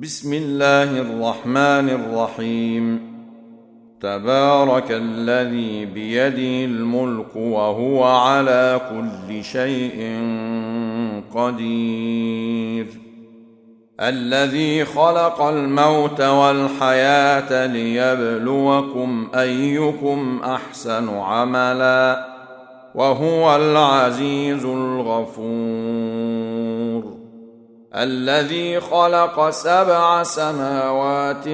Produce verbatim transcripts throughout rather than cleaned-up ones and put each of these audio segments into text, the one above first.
بسم الله الرحمن الرحيم. تبارك الذي بيده الملك وهو على كل شيء قدير. الذي خلق الموت والحياة ليبلوكم أيكم أحسن عملا وهو العزيز الغفور. الذي خلق سبع سماوات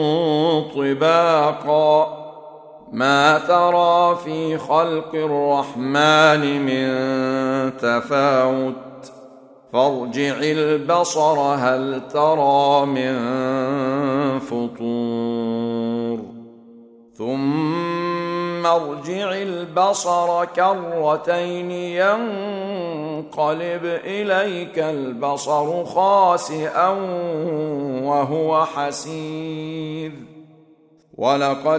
طباقا ما ترى في خلق الرحمن من تفاوت فارجع البصر هل ترى من فطور ثم ارجع البصر كرتين ينقلب إليك البصر خاسئا وهو حسير. ولقد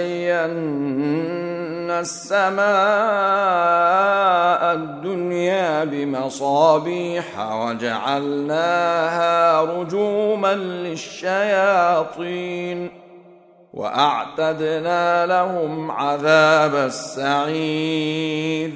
زينا السماء الدنيا بمصابيح وجعلناها رجوما للشياطين وأعتدنا لهم عذاب السعير.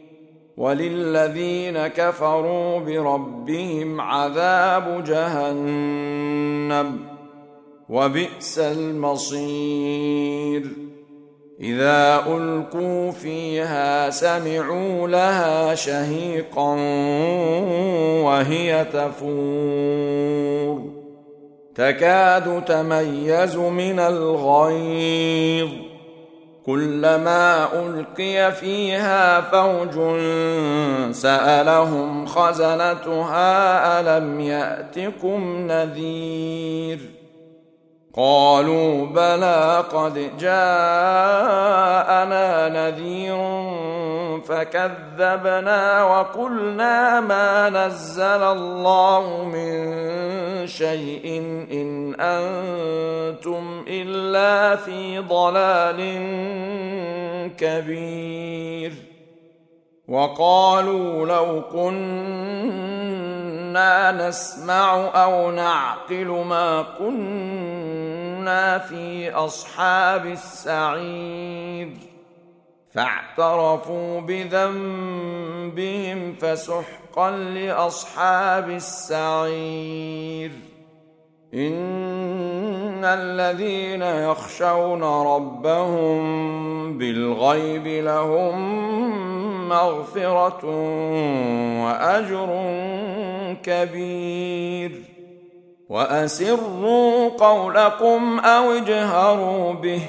وللذين كفروا بربهم عذاب جهنم وبئس المصير. إذا ألقوا فيها سمعوا لها شهيقا وهي تفور تكاد تميز من الغيظ كلما ألقي فيها فوج سألهم خزنتها ألم يأتكم نذير قالوا بلى قد جاءنا نذير فكذبنا وقلنا ما نزل الله من شيء إن أنتم إلا في ضلال كبير. وقالوا لو كنا نسمع أو نعقل ما كنا في أصحاب السعير فاعترفوا بذنبهم فسحقا لأصحاب السعير. إن الذين يخشون ربهم بالغيب لهم مغفرة وأجر كبير. وأسروا قولكم أو اجهروا به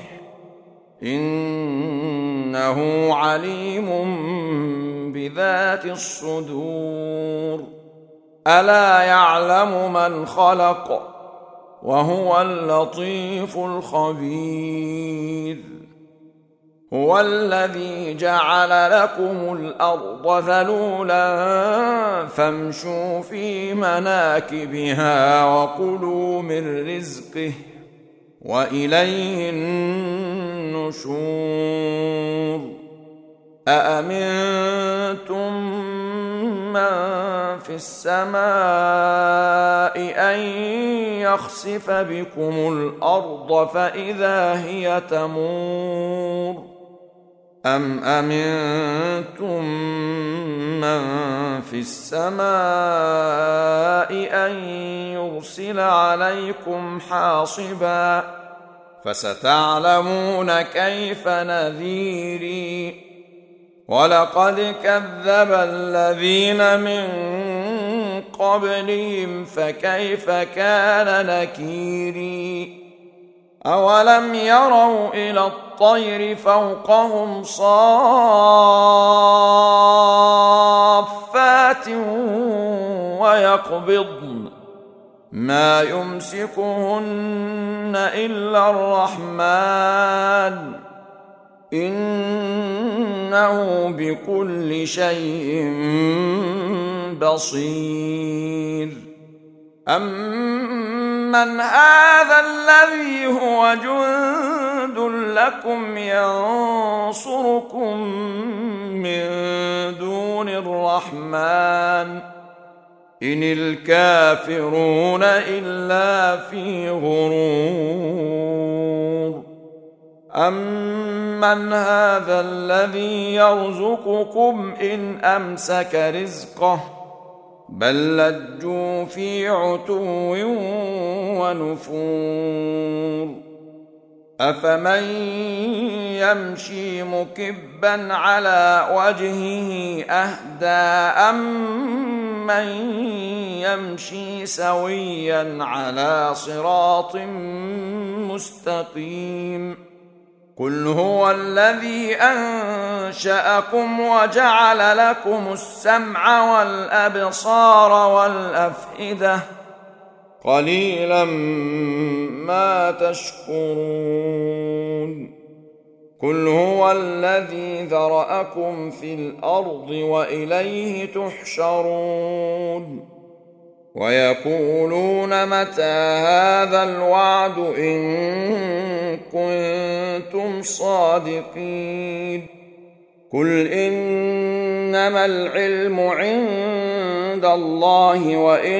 إنه عليم بذات الصدور. ألا يعلم من خلق وهو اللطيف الخبير. هو الذي جعل لكم الأرض ذلولا فامشوا في مناكبها وكلوا من رزقه وإليه النشور. أأمنتم من في السماء أن يخسف بكم الأرض فإذا هي تمور أم أمنتم من في السماء أن يرسل عليكم حاصبا فستعلمون كيف نذيري. ولقد كذب الذين من قبلهم فكيف كان نكيري. أولم يروا إلى الطير فوقهم صافات ويقبضن ما يمسكهن إلا الرحمن إنه بكل شيء بصير. أمن هذا الذي هو جند لكم ينصركم من دون الرحمن إن الكافرون إلا في غرور. أمن هذا الذي يرزقكم إن أمسك رزقه بل لجوا في عتو ونفور. أفمن يمشي مكبا على وجهه أهدى أمن يمشي سويا على صراط مستقيم. قل هو الذي أنشأكم وجعل لكم السمع والأبصار والأفئدة قليلا ما تشكرون. قل هو الذي ذرأكم في الأرض وإليه تحشرون. ويقولون متى هذا الوعد إن كنتم صادقين. قل إنما العلم عند الله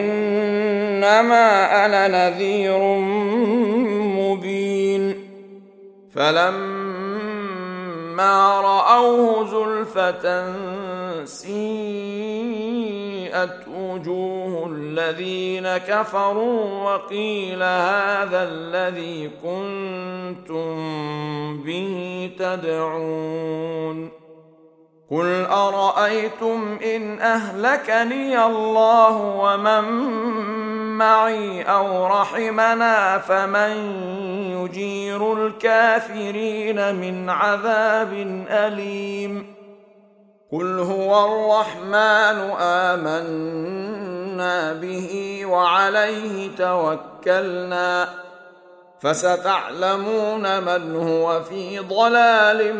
وإنما أنا نذير مبين. فلما رأوه زلفة سيئت وجوه الذين كفروا وقيل هذا الذي كنتم به تدعون. قل أرأيتم إن أهلكني الله ومن معي أو رحمنا فمن يجير الكافرين من عذاب أليم. قل هو الرحمن آمنا به وعليه توكلنا فستعلمون من هو في ضلال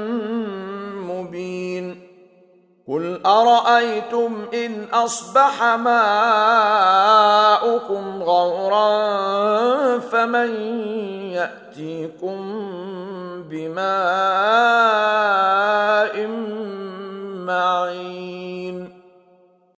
مبين. قل أرأيتم إن أصبح ماؤكم غورا فمن يأتيكم بماء